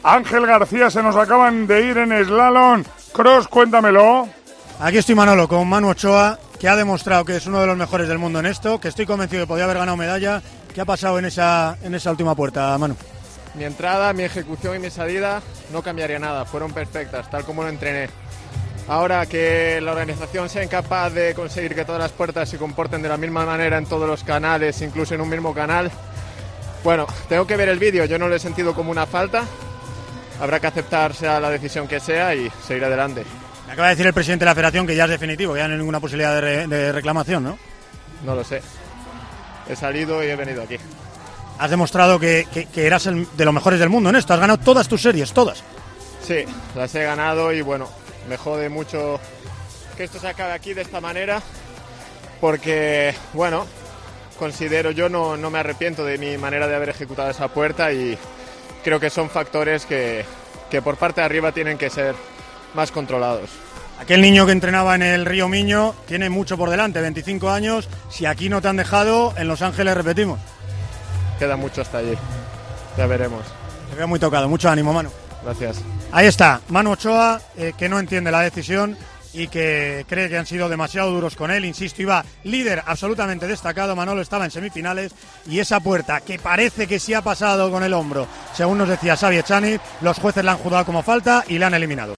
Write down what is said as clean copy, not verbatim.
Ángel García, se nos acaban de ir en slalom. Cross, cuéntamelo. Aquí estoy, Manolo, con Manu Ochoa, que ha demostrado que es uno de los mejores del mundo en esto, que estoy convencido que podía haber ganado medalla. ¿Qué ha pasado en esa última puerta, Manu? Mi entrada, mi ejecución y mi salida no cambiaría nada, fueron perfectas, tal como lo entrené. Ahora que la organización sea incapaz de conseguir que todas las puertas se comporten de la misma manera en todos los canales, incluso en un mismo canal, bueno, tengo que ver el vídeo, yo no lo he sentido como una falta, habrá que aceptar sea la decisión que sea y seguir adelante. Me acaba de decir el presidente de la federación que ya es definitivo, que ya no hay ninguna posibilidad de reclamación, ¿no? No lo sé, he salido y he venido aquí. Has demostrado que eras de los mejores del mundo en esto, has ganado todas tus series, todas. Sí, las he ganado y bueno, me jode mucho que esto se acabe aquí de esta manera porque, bueno, considero, yo no me arrepiento de mi manera de haber ejecutado esa puerta y creo que son factores que por parte de arriba tienen que ser más controlados. Aquel niño que entrenaba en el Río Miño tiene mucho por delante, 25 años, si aquí no te han dejado, en Los Ángeles repetimos. Queda mucho hasta allí, ya veremos. Te veo muy tocado, mucho ánimo, Manu. Gracias. Ahí está, Manu Ochoa, que no entiende la decisión y que cree que han sido demasiado duros con él. Insisto, iba líder absolutamente destacado, Manolo estaba en semifinales y esa puerta que parece que sí ha pasado con el hombro, según nos decía Xavi Echaniz, los jueces la han juzgado como falta y la han eliminado.